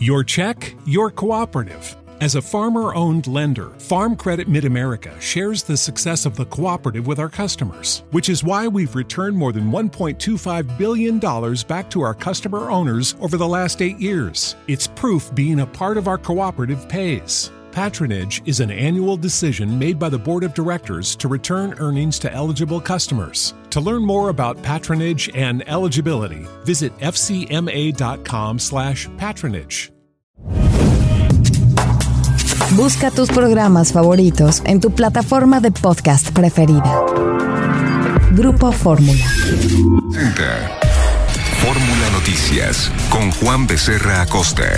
Your check, your cooperative. As a farmer-owned lender, Farm Credit Mid-America shares the success of the cooperative with our customers, which is why we've returned more than $1.25 billion back to our customer owners over the last 8 years. It's proof being a part of our cooperative pays. Patronage is an annual decision made by the Board of Directors to return earnings to eligible customers. To learn more about patronage and eligibility, visit fcma.com/patronage. Busca tus programas favoritos en tu plataforma de podcast preferida. Grupo Fórmula. Fórmula Noticias con Juan Becerra Acosta.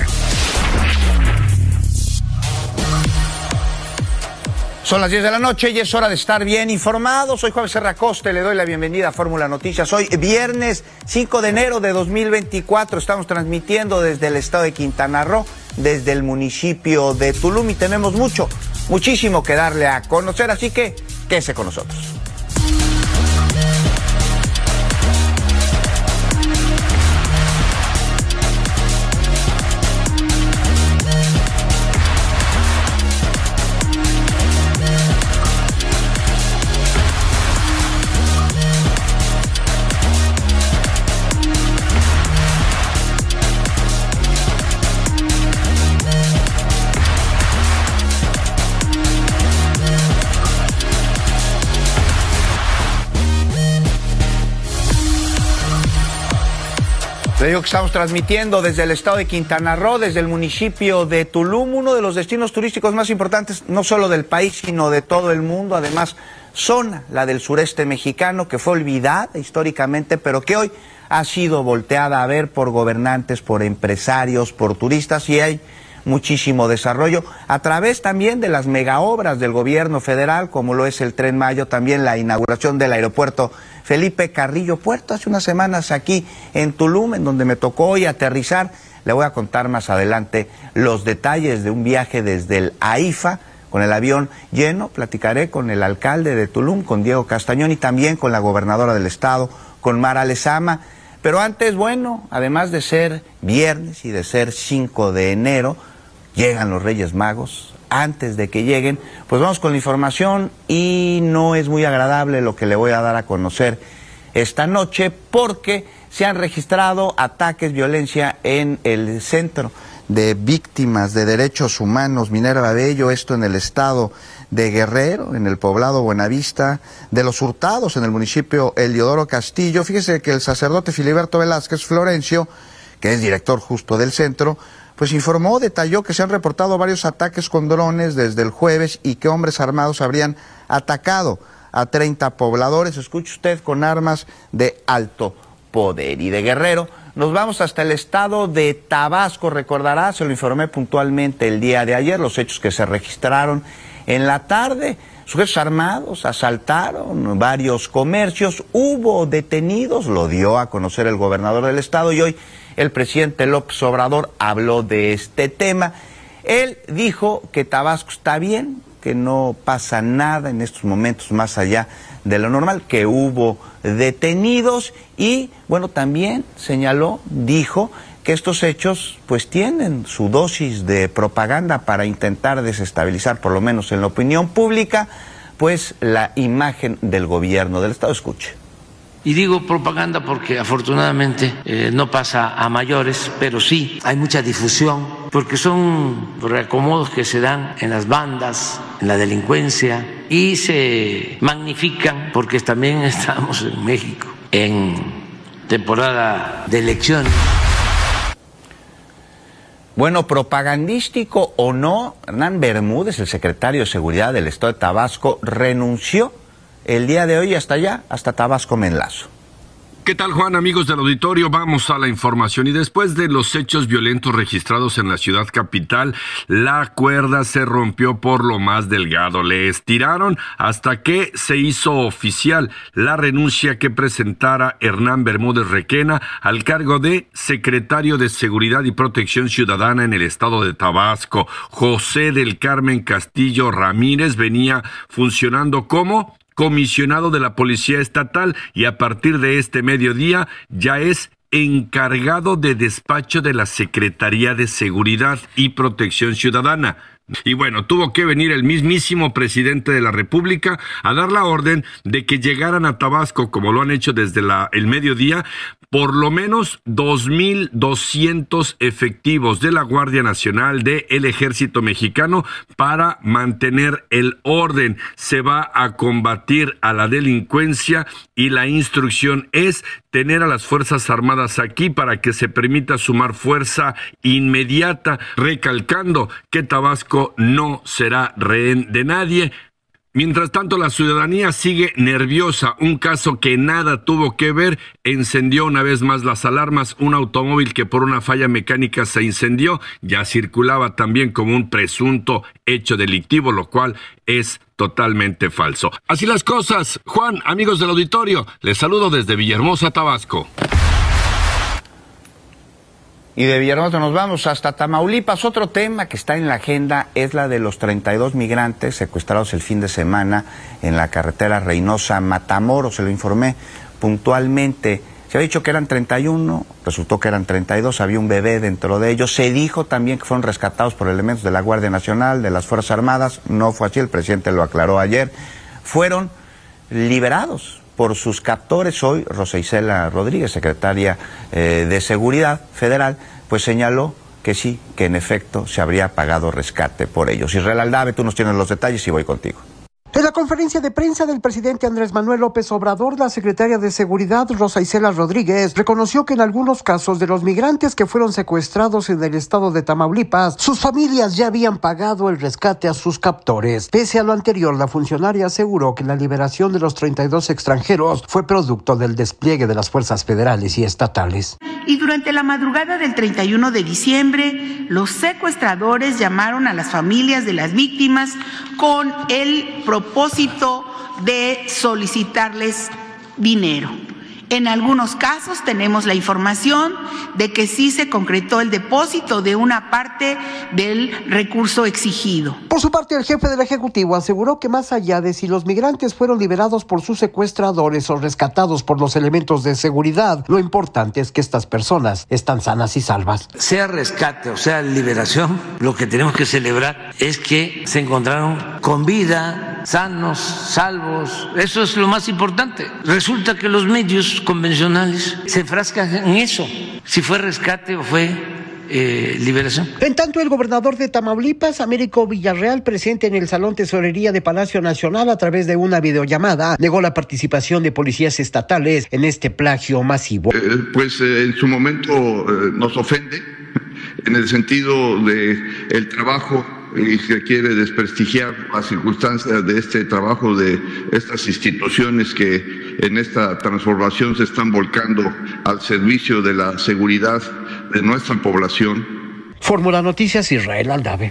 Son las 10 de la noche y es hora de estar bien informado. Soy Juan Becerra Acosta y le doy la bienvenida a Fórmula Noticias. Hoy, viernes 5 de enero de 2024, estamos transmitiendo desde el estado de Quintana Roo, desde el municipio de Tulum, y tenemos muchísimo que darle a conocer, así que quédese con nosotros. Le digo que estamos transmitiendo desde el estado de Quintana Roo, desde el municipio de Tulum, uno de los destinos turísticos más importantes, no solo del país, sino de todo el mundo. Además, zona, la del sureste mexicano, que fue olvidada históricamente, pero que hoy ha sido volteada a ver por gobernantes, por empresarios, por turistas, y hay muchísimo desarrollo a través también de las megaobras del gobierno federal, como lo es el Tren Maya, también la inauguración del aeropuerto Felipe Carrillo Puerto hace unas semanas aquí en Tulum, en donde me tocó hoy aterrizar. Le voy a contar más adelante los detalles de un viaje desde el AIFA con el avión lleno. Platicaré con el alcalde de Tulum, con Diego Castañón, y también con la gobernadora del estado, con Mara Lezama. Pero antes, bueno, además de ser viernes y de ser 5 de enero, llegan los Reyes Magos. Antes de que lleguen, pues vamos con la información, y no es muy agradable lo que le voy a dar a conocer esta noche, porque se han registrado ataques, violencia en el Centro de Víctimas de Derechos Humanos Minerva Bello, esto en el estado de Guerrero, en el poblado Buenavista de los Hurtados, en el municipio Eliodoro Castillo. Fíjese que el sacerdote Filiberto Velázquez Florencio, que es director justo del centro, pues detalló que se han reportado varios ataques con drones desde el jueves y que hombres armados habrían atacado a 30 pobladores, escuche usted, con armas de alto poder. Y de Guerrero nos vamos hasta el estado de Tabasco. Recordará, se lo informé puntualmente el día de ayer, los hechos que se registraron en la tarde. Sujetos armados asaltaron varios comercios, hubo detenidos, lo dio a conocer el gobernador del estado, y hoy el presidente López Obrador habló de este tema. Él dijo que Tabasco está bien, que no pasa nada en estos momentos más allá de lo normal, que hubo detenidos, y bueno, también dijo que estos hechos pues tienen su dosis de propaganda para intentar desestabilizar, por lo menos en la opinión pública, pues la imagen del gobierno del estado. Escuche. Y digo propaganda porque afortunadamente no pasa a mayores, pero sí hay mucha difusión, porque son reacomodos que se dan en las bandas, en la delincuencia, y se magnifican porque también estamos en México en temporada de elecciones. Bueno, propagandístico o no, Hernán Bermúdez, el secretario de Seguridad del estado de Tabasco, renunció el día de hoy. Hasta Tabasco me enlazo. ¿Qué tal, Juan? Amigos del auditorio, vamos a la información. Y después de los hechos violentos registrados en la ciudad capital, la cuerda se rompió por lo más delgado. Le estiraron hasta que se hizo oficial la renuncia que presentara Hernán Bermúdez Requena al cargo de secretario de Seguridad y Protección Ciudadana en el estado de Tabasco. José del Carmen Castillo Ramírez venía funcionando como comisionado de la Policía Estatal y a partir de este mediodía ya es encargado de despacho de la Secretaría de Seguridad y Protección Ciudadana. Y bueno, tuvo que venir el mismísimo presidente de la República a dar la orden de que llegaran a Tabasco, como lo han hecho desde el mediodía, por lo menos 2,200 efectivos de la Guardia Nacional, del Ejército Mexicano, para mantener el orden. Se va a combatir a la delincuencia y la instrucción es tener a las Fuerzas Armadas aquí para que se permita sumar fuerza inmediata, recalcando que Tabasco no será rehén de nadie. Mientras tanto, la ciudadanía sigue nerviosa. Un caso que nada tuvo que ver encendió una vez más las alarmas. Un automóvil que por una falla mecánica se incendió ya circulaba también como un presunto hecho delictivo, lo cual es totalmente falso. Así las cosas. Juan, amigos del auditorio, les saludo desde Villahermosa, Tabasco. Y de Villahermosa nos vamos hasta Tamaulipas. Otro tema que está en la agenda es la de los 32 migrantes secuestrados el fin de semana en la carretera Reynosa-Matamoros. Se lo informé puntualmente. Se había dicho que eran 31, resultó que eran 32, había un bebé dentro de ellos. Se dijo también que fueron rescatados por elementos de la Guardia Nacional, de las Fuerzas Armadas. No fue así, el presidente lo aclaró ayer. Fueron liberados por sus captores. Hoy Rosa Isela Rodríguez, secretaria de Seguridad Federal, pues señaló que sí, que en efecto se habría pagado rescate por ellos. Israel Aldave, tú nos tienes los detalles y voy contigo. En la conferencia de prensa del presidente Andrés Manuel López Obrador, la secretaria de Seguridad, Rosa Isela Rodríguez, reconoció que en algunos casos de los migrantes que fueron secuestrados en el estado de Tamaulipas, sus familias ya habían pagado el rescate a sus captores. Pese a lo anterior, la funcionaria aseguró que la liberación de los 32 extranjeros fue producto del despliegue de las fuerzas federales y estatales. Y durante la madrugada del 31 de diciembre, los secuestradores llamaron a las familias de las víctimas con el propósito de solicitarles dinero. En algunos casos tenemos la información de que sí se concretó el depósito de una parte del recurso exigido. Por su parte, el jefe del Ejecutivo aseguró que más allá de si los migrantes fueron liberados por sus secuestradores o rescatados por los elementos de seguridad, lo importante es que estas personas están sanas y salvas. Sea rescate o sea liberación, lo que tenemos que celebrar es que se encontraron con vida, sanos, salvos. Eso es lo más importante. Resulta que los medios convencionales se enfrascan en eso, si fue rescate o fue liberación. En tanto, el gobernador de Tamaulipas, Américo Villarreal, presente en el Salón Tesorería de Palacio Nacional a través de una videollamada, negó la participación de policías estatales en este plagio masivo. En su momento nos ofende en el sentido de el trabajo y se quiere desprestigiar las circunstancias de este trabajo de estas instituciones que en esta transformación se están volcando al servicio de la seguridad de nuestra población. Fórmula Noticias, Israel Aldave.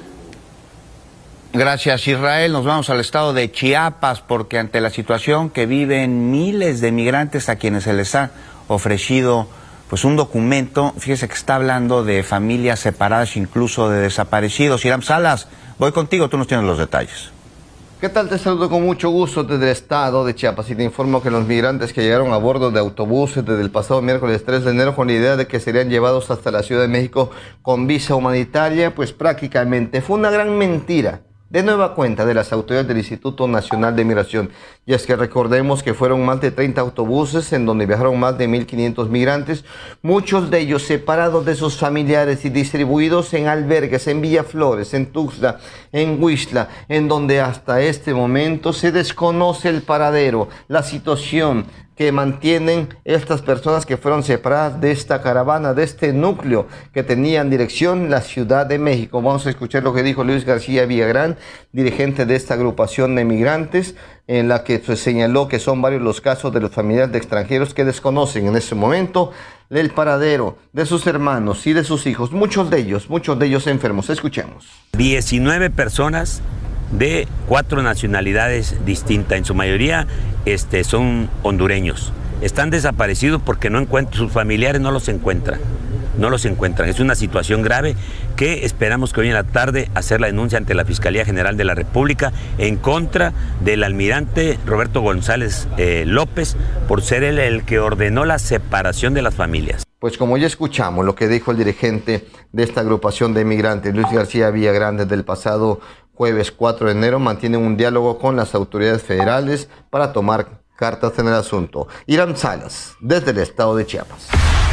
Gracias, Israel. Nos vamos al estado de Chiapas porque ante la situación que viven miles de migrantes a quienes se les ha ofrecido pues un documento, fíjese que está hablando de familias separadas, incluso de desaparecidos. Hiram Salas, voy contigo, tú nos tienes los detalles. ¿Qué tal? Te saludo con mucho gusto desde el estado de Chiapas y te informo que los migrantes que llegaron a bordo de autobuses desde el pasado miércoles 3 de enero con la idea de que serían llevados hasta la Ciudad de México con visa humanitaria, pues prácticamente fue una gran mentira. De nueva cuenta de las autoridades del Instituto Nacional de Migración. Y es que recordemos que fueron más de 30 autobuses en donde viajaron más de 1,500 migrantes, muchos de ellos separados de sus familiares y distribuidos en albergues, en Villaflores, en Tuxtla, en Huixtla, en donde hasta este momento se desconoce el paradero, la situación que mantienen estas personas que fueron separadas de esta caravana, de este núcleo que tenía en dirección la Ciudad de México. Vamos a escuchar lo que dijo Luis García Villagrán, dirigente de esta agrupación de migrantes, en la que se señaló que son varios los casos de los familiares de extranjeros que desconocen en este momento el paradero de sus hermanos y de sus hijos, muchos de ellos enfermos. Escuchemos. 19 personas de 4 nacionalidades distintas, en su mayoría son hondureños. Están desaparecidos porque sus familiares no los encuentran. no los encuentran. Es una situación grave que esperamos que hoy en la tarde hacer la denuncia ante la Fiscalía General de la República en contra del almirante Roberto González López por ser él el que ordenó la separación de las familias. Pues como ya escuchamos lo que dijo el dirigente de esta agrupación de migrantes, Luis García Villagrán, del pasado jueves 4 de enero, mantienen un diálogo con las autoridades federales para tomar cartas en el asunto. Irán Salas, desde el estado de Chiapas.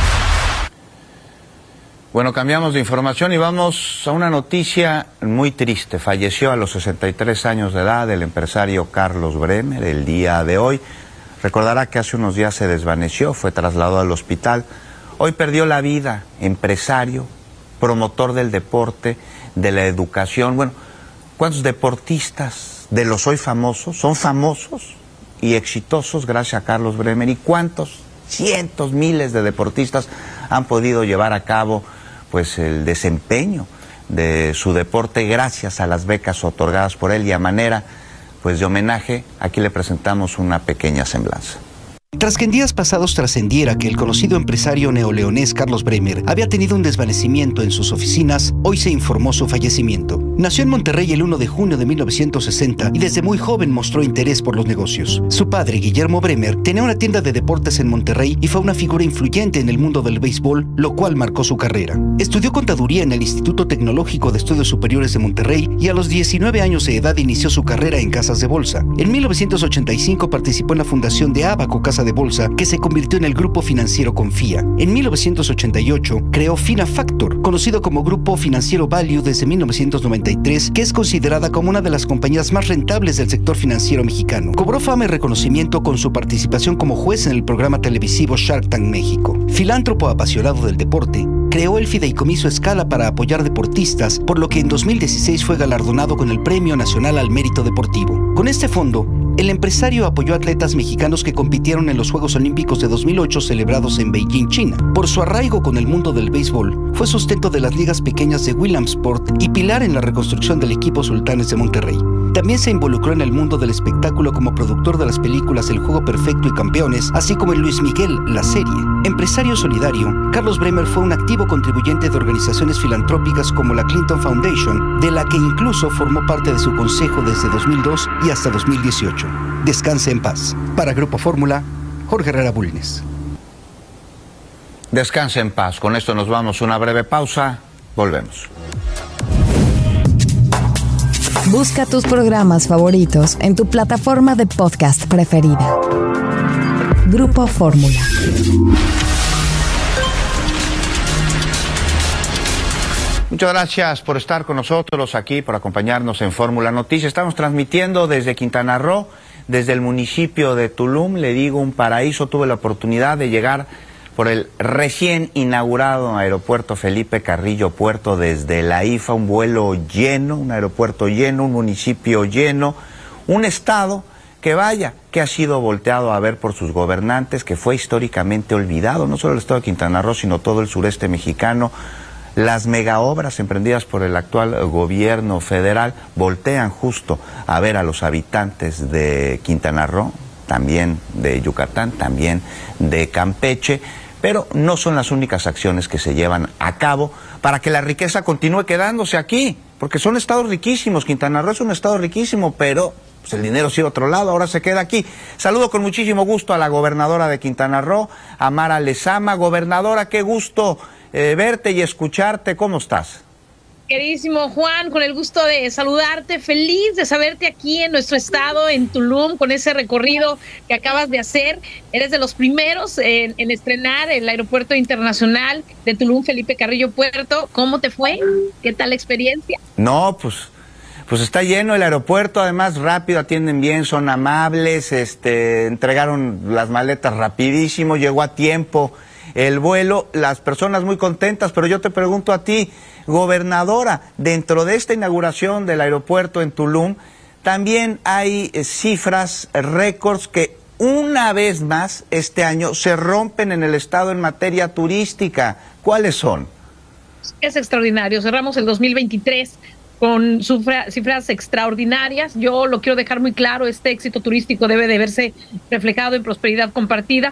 Bueno, cambiamos de información y vamos a una noticia muy triste. Falleció a los 63 años de edad el empresario Carlos Bremer el día de hoy. Recordará que hace unos días se desvaneció, fue trasladado al hospital. Hoy perdió la vida, empresario, promotor del deporte, de la educación. Bueno, ¿cuántos deportistas de los hoy famosos son famosos y exitosos gracias a Carlos Bremer? ¿Y cuántos, cientos, miles de deportistas han podido llevar a cabo pues el desempeño de su deporte gracias a las becas otorgadas por él? Y a manera pues de homenaje, aquí le presentamos una pequeña semblanza. Tras que en días pasados trascendiera que el conocido empresario neoleonés Carlos Bremer había tenido un desvanecimiento en sus oficinas, hoy se informó su fallecimiento. Nació en Monterrey el 1 de junio de 1960 y desde muy joven mostró interés por los negocios. Su padre, Guillermo Bremer, tenía una tienda de deportes en Monterrey y fue una figura influyente en el mundo del béisbol, lo cual marcó su carrera. Estudió contaduría en el Instituto Tecnológico de Estudios Superiores de Monterrey y a los 19 años de edad inició su carrera en casas de bolsa. En 1985 participó en la fundación de Abaco Casa de Bolsa, que se convirtió en el grupo financiero Confía. En 1988 creó Finafactor, conocido como Grupo Financiero Value desde 1993, que es considerada como una de las compañías más rentables del sector financiero mexicano. Cobró fama y reconocimiento con su participación como juez en el programa televisivo Shark Tank México. Filántropo apasionado del deporte, creó el Fideicomiso Scala para apoyar deportistas, por lo que en 2016 fue galardonado con el Premio Nacional al Mérito Deportivo. Con este fondo, el empresario apoyó a atletas mexicanos que compitieron en los Juegos Olímpicos de 2008 celebrados en Beijing, China. Por su arraigo con el mundo del béisbol, fue sustento de las ligas pequeñas de Williamsport y pilar en la reconstrucción del equipo Sultanes de Monterrey. También se involucró en el mundo del espectáculo como productor de las películas El Juego Perfecto y Campeones, así como en Luis Miguel, la serie. Empresario solidario, Carlos Bremer fue un activo contribuyente de organizaciones filantrópicas como la Clinton Foundation, de la que incluso formó parte de su consejo desde 2002 y hasta 2018. Descanse en paz. Para Grupo Fórmula, Jorge Herrera Bulnes. Descanse en paz. Con esto nos vamos a una breve pausa. Volvemos. Busca tus programas favoritos en tu plataforma de podcast preferida. Grupo Fórmula. Muchas gracias por estar con nosotros aquí, por acompañarnos en Fórmula Noticias. Estamos transmitiendo desde Quintana Roo, desde el municipio de Tulum. Le digo, un paraíso. Tuve la oportunidad de llegar por el recién inaugurado aeropuerto Felipe Carrillo Puerto desde la IFA, un vuelo lleno, un aeropuerto lleno, un municipio lleno, un estado que vaya, que ha sido volteado a ver por sus gobernantes, que fue históricamente olvidado, no solo el estado de Quintana Roo, sino todo el sureste mexicano. Las megaobras emprendidas por el actual gobierno federal voltean justo a ver a los habitantes de Quintana Roo, también de Yucatán, también de Campeche, pero no son las únicas acciones que se llevan a cabo para que la riqueza continúe quedándose aquí, porque son estados riquísimos. Quintana Roo es un estado riquísimo, pero pues el dinero se iba a otro lado, ahora se queda aquí. Saludo con muchísimo gusto a la gobernadora de Quintana Roo, a Mara Lezama. Gobernadora, qué gusto verte y escucharte. ¿Cómo estás? Queridísimo Juan, con el gusto de saludarte, feliz de saberte aquí en nuestro estado, en Tulum, con ese recorrido que acabas de hacer. Eres de los primeros en estrenar el aeropuerto internacional de Tulum, Felipe Carrillo Puerto. ¿Cómo te fue? ¿Qué tal la experiencia? No, pues está lleno el aeropuerto, además rápido, atienden bien, son amables, entregaron las maletas rapidísimo, llegó a tiempo el vuelo, las personas muy contentas. Pero yo te pregunto a ti, gobernadora, dentro de esta inauguración del aeropuerto en Tulum, también hay cifras, récords que una vez más este año se rompen en el estado en materia turística. ¿Cuáles son? Es extraordinario, cerramos el 2023 con cifras extraordinarias. Yo lo quiero dejar muy claro, este éxito turístico debe de verse reflejado en prosperidad compartida.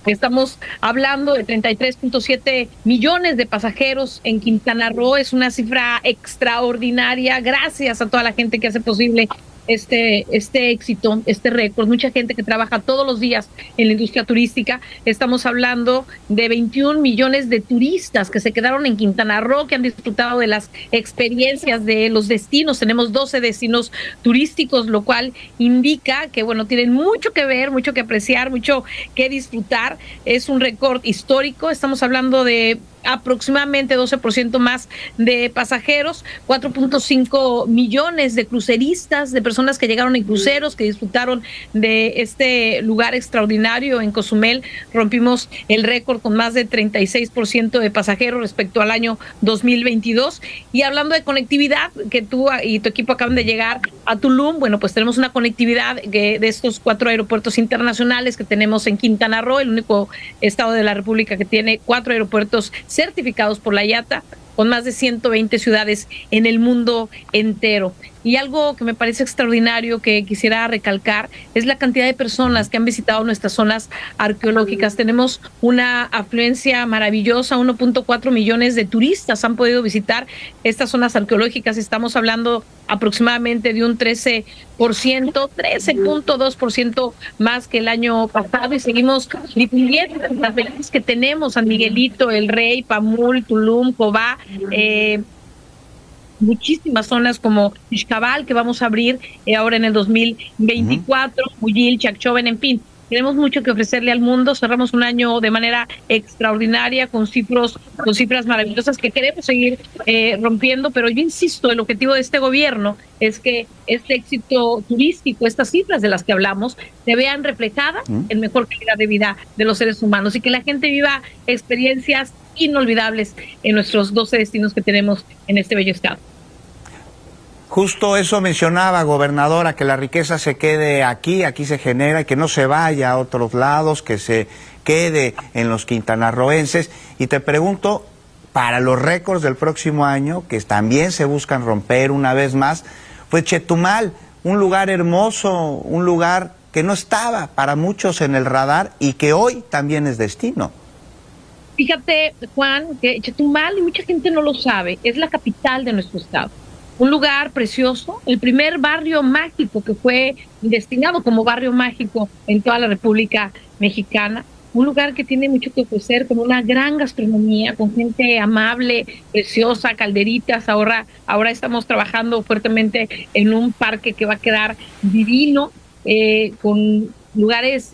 Estamos hablando de 33.7 millones de pasajeros en Quintana Roo. Es una cifra extraordinaria. Gracias a toda la gente que hace posible este éxito, este récord. Mucha gente que trabaja todos los días en la industria turística. Estamos hablando de 21 millones de turistas que se quedaron en Quintana Roo, que han disfrutado de las experiencias de los destinos. Tenemos 12 destinos turísticos, lo cual indica que, bueno, tienen mucho que ver, mucho que apreciar, mucho que disfrutar. Es un récord histórico. Estamos hablando de aproximadamente 12% más de pasajeros, 4.5 millones de cruceristas, de personas que llegaron en cruceros, que disfrutaron de este lugar extraordinario en Cozumel. Rompimos el récord con más de 36% de pasajeros respecto al año 2022. Y hablando de conectividad, que tú y tu equipo acaban de llegar a Tulum, bueno, pues tenemos una conectividad de estos 4 aeropuertos internacionales que tenemos en Quintana Roo, el único estado de la República que tiene 4 aeropuertos certificados por la IATA, con más de 120 ciudades en el mundo entero. Y algo que me parece extraordinario que quisiera recalcar es la cantidad de personas que han visitado nuestras zonas arqueológicas. Tenemos una afluencia maravillosa, 1.4 millones de turistas han podido visitar estas zonas arqueológicas. Estamos hablando aproximadamente de un 13.2% más que el año pasado, y seguimos difundiendo las bellas que tenemos: San Miguelito, El Rey, Pamul, Tulum, Cobá, muchísimas zonas como Ixcabal, que vamos a abrir ahora en el 2024, Muyil, Chacchoven, en fin. Tenemos mucho que ofrecerle al mundo. Cerramos un año de manera extraordinaria, con cifras maravillosas que queremos seguir rompiendo, pero yo insisto, el objetivo de este gobierno es que este éxito turístico, estas cifras de las que hablamos, se vean reflejadas en mejor calidad de vida de los seres humanos y que la gente viva experiencias inolvidables en nuestros 12 destinos que tenemos en este bello estado. Justo eso mencionaba, gobernadora, que la riqueza se quede aquí se genera, y que no se vaya a otros lados, que se quede en los quintanarroenses. Y te pregunto, para los récords del próximo año, que también se buscan romper una vez más, pues Chetumal, un lugar hermoso, un lugar que no estaba para muchos en el radar y que hoy también es destino. Fíjate, Juan, que Chetumal, y mucha gente no lo sabe, es la capital de nuestro estado. Un lugar precioso, el primer barrio mágico que fue destinado como barrio mágico en toda la República Mexicana. Un lugar que tiene mucho que ofrecer, con una gran gastronomía, con gente amable, preciosa, calderitas. Ahora estamos trabajando fuertemente en un parque que va a quedar divino, con lugares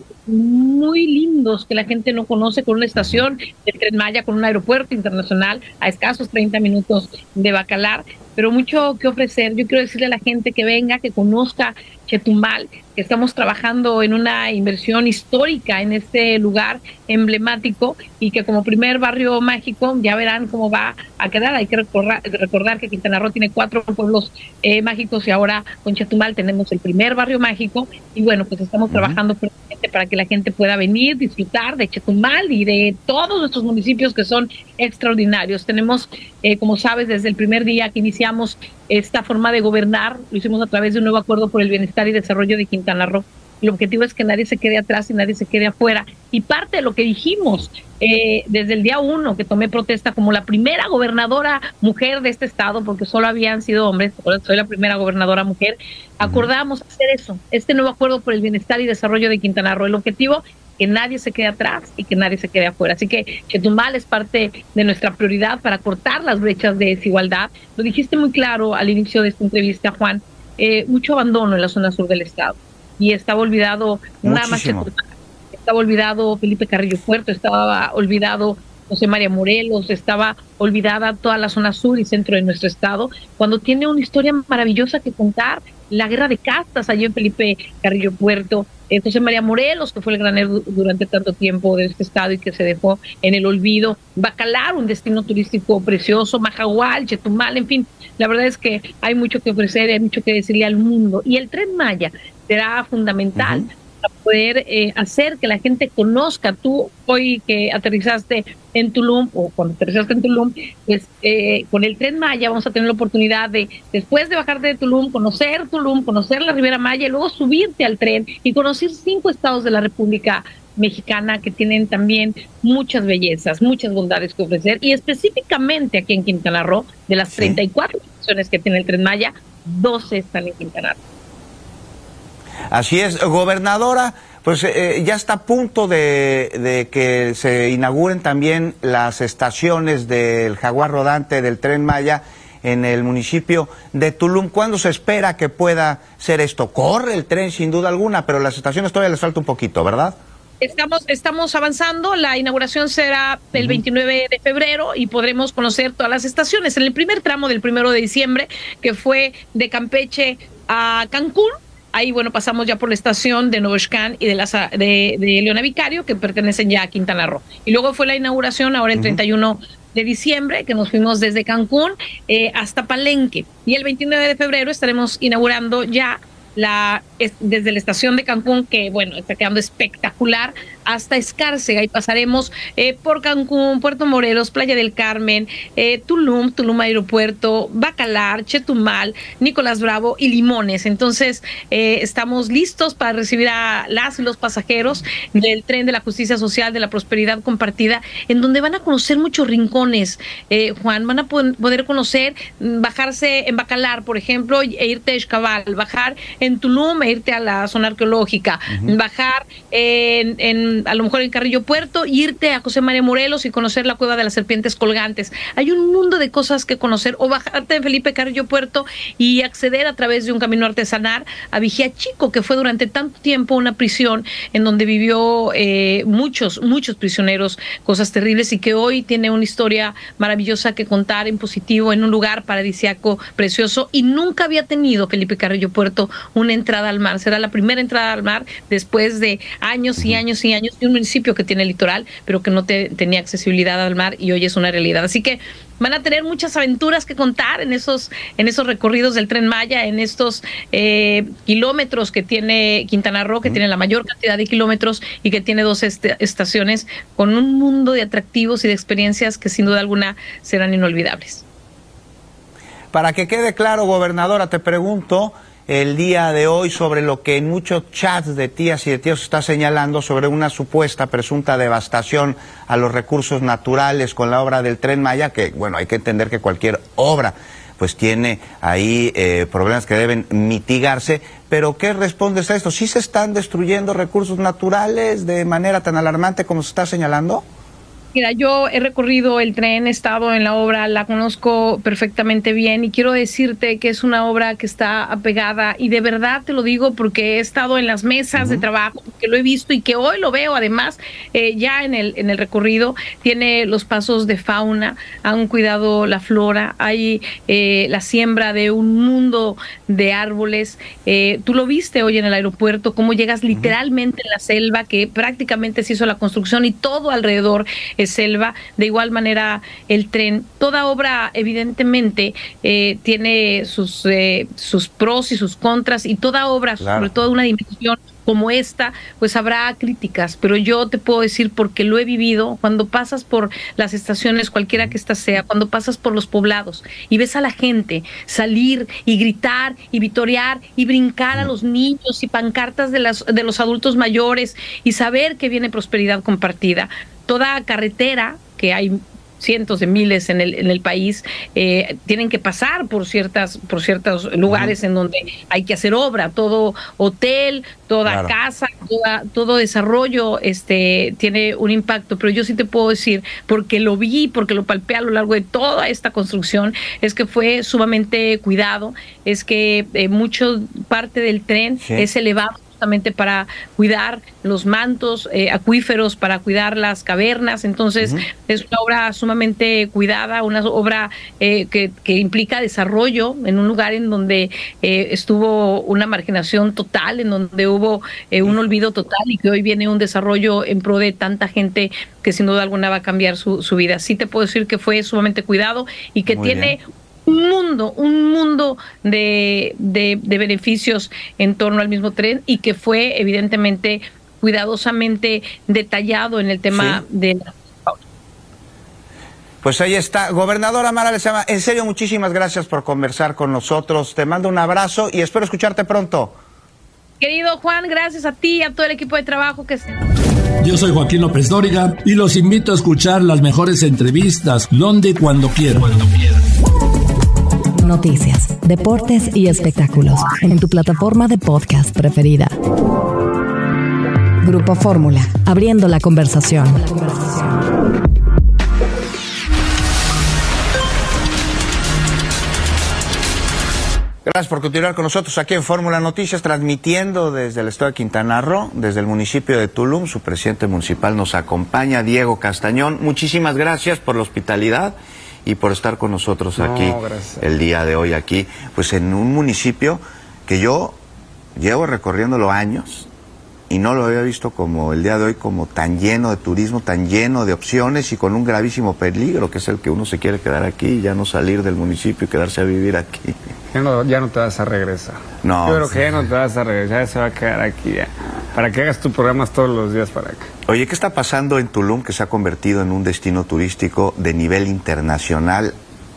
muy lindos que la gente no conoce, con una estación de Tren Maya, con un aeropuerto internacional a escasos 30 minutos de Bacalar, pero mucho que ofrecer. Yo quiero decirle a la gente que venga, que conozca Chetumal, que estamos trabajando en una inversión histórica en este lugar emblemático, y que como primer barrio mágico ya verán cómo va a quedar. Hay que recordar que Quintana Roo tiene 4 pueblos mágicos, y ahora con Chetumal tenemos el primer barrio mágico, y bueno, pues estamos trabajando para que la gente pueda venir, disfrutar de Chetumal y de todos nuestros municipios que son extraordinarios. Tenemos, como sabes, desde el primer día que iniciamos esta forma de gobernar, lo hicimos a través de un nuevo acuerdo por el bienestar y desarrollo de Quintana Roo. El objetivo es que nadie se quede atrás y nadie se quede afuera. Y parte de lo que dijimos desde el día 1 que tomé protesta como la primera gobernadora mujer de este estado, porque solo habían sido hombres, ahora soy la primera gobernadora mujer, acordamos hacer eso, este nuevo acuerdo por el bienestar y desarrollo de Quintana Roo. El objetivo, que nadie se quede atrás y que nadie se quede afuera. Así que Chetumal es parte de nuestra prioridad para cortar las brechas de desigualdad. Lo dijiste muy claro al inicio de esta entrevista, Juan, mucho abandono en la zona sur del estado. Y estaba olvidado nada más Chetumal, estaba olvidado Felipe Carrillo Puerto, estaba olvidado José María Morelos, estaba olvidada toda la zona sur y centro de nuestro estado, cuando tiene una historia maravillosa que contar. La guerra de castas allí en Felipe Carrillo Puerto, José María Morelos, que fue el granero durante tanto tiempo de este estado y que se dejó en el olvido, Bacalar, un destino turístico precioso, Majahual, Chetumal, en fin, la verdad es que hay mucho que ofrecer, hay mucho que decirle al mundo, y el Tren Maya será fundamental para poder hacer que la gente conozca. Tú hoy que aterrizaste en Tulum, o cuando aterrizaste en Tulum, pues con el Tren Maya vamos a tener la oportunidad de, después de bajarte de Tulum, conocer la Riviera Maya, y luego subirte al tren y conocer 5 estados de la República mexicana que tienen también muchas bellezas, muchas bondades que ofrecer, y específicamente aquí en Quintana Roo, de las 34 estaciones que tiene el Tren Maya, 12 están en Quintana Roo. Así es, gobernadora, pues ya está a punto de que se inauguren también las estaciones del Jaguar Rodante del Tren Maya en el municipio de Tulum. ¿Cuándo se espera que pueda ser esto? Corre el tren sin duda alguna, pero las estaciones todavía les falta un poquito, ¿verdad? Estamos avanzando, la inauguración será el 29 de febrero y podremos conocer todas las estaciones. En el primer tramo del 1 de diciembre, que fue de Campeche a Cancún, ahí, bueno, pasamos ya por la estación de Nuevo Xcán y de Leona Vicario, que pertenecen ya a Quintana Roo. Y luego fue la inauguración, ahora el 31 de diciembre, que nos fuimos desde Cancún hasta Palenque. Y el 29 de febrero estaremos inaugurando ya desde la estación de Cancún, que bueno, está quedando espectacular, hasta Escárcega, y pasaremos por Cancún, Puerto Morelos, Playa del Carmen, Tulum Aeropuerto, Bacalar, Chetumal, Nicolás Bravo y Limones. Entonces estamos listos para recibir a las y los pasajeros del Tren de la Justicia Social, de la Prosperidad Compartida, en donde van a conocer muchos rincones, Juan, van a poder conocer, bajarse en Bacalar, por ejemplo, e irte a Xcaval, bajar en Tulum e irte a la zona arqueológica, bajar a lo mejor en Carrillo Puerto, irte a José María Morelos y conocer la Cueva de las Serpientes Colgantes. Hay un mundo de cosas que conocer, o bajarte en Felipe Carrillo Puerto y acceder a través de un camino artesanal a Vigía Chico, que fue durante tanto tiempo una prisión en donde vivió muchos prisioneros, cosas terribles, y que hoy tiene una historia maravillosa que contar en positivo, en un lugar paradisíaco precioso, y nunca había tenido Felipe Carrillo Puerto una entrada al mar. Será la primera entrada al mar después de años y años y años de un municipio que tiene litoral, pero que no tenía accesibilidad al mar, y hoy es una realidad. Así que van a tener muchas aventuras que contar en esos recorridos del Tren Maya, en estos kilómetros que tiene Quintana Roo, que tiene la mayor cantidad de kilómetros y que tiene 12 estaciones, con un mundo de atractivos y de experiencias que sin duda alguna serán inolvidables. Para que quede claro, gobernadora, te pregunto el día de hoy sobre lo que en muchos chats de tías y de tíos se está señalando sobre una supuesta presunta devastación a los recursos naturales con la obra del Tren Maya, que bueno, hay que entender que cualquier obra pues tiene ahí problemas que deben mitigarse, pero ¿qué respondes a esto? ¿Sí se están destruyendo recursos naturales de manera tan alarmante como se está señalando? Mira, yo he recorrido el tren, he estado en la obra, la conozco perfectamente bien, y quiero decirte que es una obra que está apegada, y de verdad te lo digo porque he estado en las mesas de trabajo, que lo he visto y que hoy lo veo además ya en el recorrido. Tiene los pasos de fauna, han cuidado la flora, hay la siembra de un mundo de árboles. Tú lo viste hoy en el aeropuerto, cómo llegas literalmente en la selva, que prácticamente se hizo la construcción y todo alrededor selva. De igual manera el tren, toda obra evidentemente tiene sus pros y sus contras, y toda obra, sobre todo una dimensión como esta, pues habrá críticas, pero yo te puedo decir, porque lo he vivido, cuando pasas por las estaciones, cualquiera que ésta sea, cuando pasas por los poblados y ves a la gente salir y gritar y vitorear y brincar a los niños y pancartas de los adultos mayores, y saber que viene prosperidad compartida. Toda carretera, que hay cientos de miles en el país, tienen que pasar por ciertos lugares en donde hay que hacer obra. Todo hotel, toda casa, todo desarrollo tiene un impacto, pero yo sí te puedo decir, porque lo vi, porque lo palpé a lo largo de toda esta construcción, es que fue sumamente cuidado, es que parte del tren es elevado para cuidar los mantos acuíferos, para cuidar las cavernas. Entonces es una obra sumamente cuidada, una obra que implica desarrollo en un lugar en donde estuvo una marginación total, en donde hubo un olvido total, y que hoy viene un desarrollo en pro de tanta gente que sin duda alguna va a cambiar su vida. Sí te puedo decir que fue sumamente cuidado y que tiene un mundo de beneficios en torno al mismo tren, y que fue evidentemente cuidadosamente detallado en el tema de la fauna. Pues ahí está. Gobernadora Mara Lezama, en serio, muchísimas gracias por conversar con nosotros. Te mando un abrazo y espero escucharte pronto. Querido Juan, gracias a ti y a todo el equipo de trabajo que Yo soy Joaquín López Dóriga y los invito a escuchar las mejores entrevistas donde y cuando quieran. Noticias, deportes y espectáculos en tu plataforma de podcast preferida. Grupo Fórmula, abriendo la conversación. Gracias por continuar con nosotros aquí en Fórmula Noticias, transmitiendo desde el estado de Quintana Roo, desde el municipio de Tulum. Su presidente municipal nos acompaña, Diego Castañón. Muchísimas gracias por la hospitalidad y por estar con nosotros aquí el día de hoy, aquí, pues en un municipio que yo llevo recorriéndolo años y no lo había visto como el día de hoy, como tan lleno de turismo, tan lleno de opciones y con un gravísimo peligro, que es el que uno se quiere quedar aquí y ya no salir del municipio y quedarse a vivir aquí. Ya no te vas a regresar. No. Yo creo que ya no te vas a regresar, ya se va a quedar aquí ya. Para que hagas tus programas todos los días para acá. Oye, ¿qué está pasando en Tulum, que se ha convertido en un destino turístico de nivel internacional,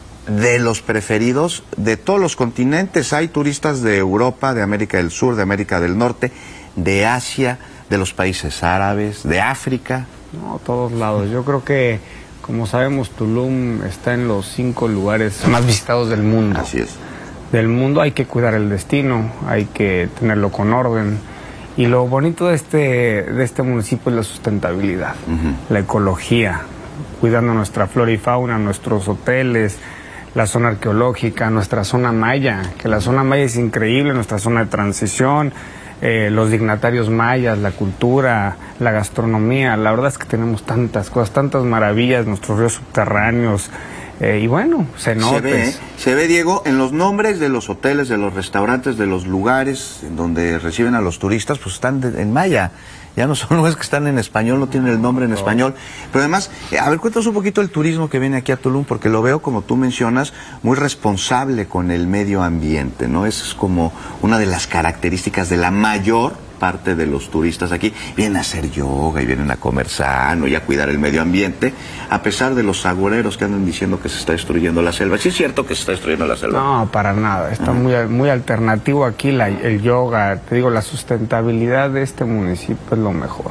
de los preferidos de todos los continentes? Hay turistas de Europa, de América del Sur, de América del Norte, de Asia, de los países árabes, de África. No, todos lados. Yo creo que, como sabemos, Tulum está en los 5 lugares más visitados del mundo. Así es. Del mundo. Hay que cuidar el destino, hay que tenerlo con orden. Y lo bonito de este municipio es la sustentabilidad, la ecología, cuidando nuestra flora y fauna, nuestros hoteles, la zona arqueológica, nuestra zona maya, que la zona maya es increíble, nuestra zona de transición, los dignatarios mayas, la cultura, la gastronomía. La verdad es que tenemos tantas cosas, tantas maravillas, nuestros ríos subterráneos. Y bueno, cenotes. Se ve, Diego, en los nombres de los hoteles, de los restaurantes, de los lugares en donde reciben a los turistas, pues están en maya. Ya no solo es que están en español, no tienen el nombre en español. Pero además, a ver, cuéntanos un poquito el turismo que viene aquí a Tulum, porque lo veo, como tú mencionas, muy responsable con el medio ambiente, ¿no? Esa es como una de las características de la mayor parte de los turistas aquí. Vienen a hacer yoga y vienen a comer sano y a cuidar el medio ambiente, a pesar de los agoreros que andan diciendo que se está destruyendo la selva. ¿Sí es cierto que se está destruyendo la selva? No, para nada. Está muy alternativo aquí el yoga. Te digo, la sustentabilidad de este municipio es lo mejor.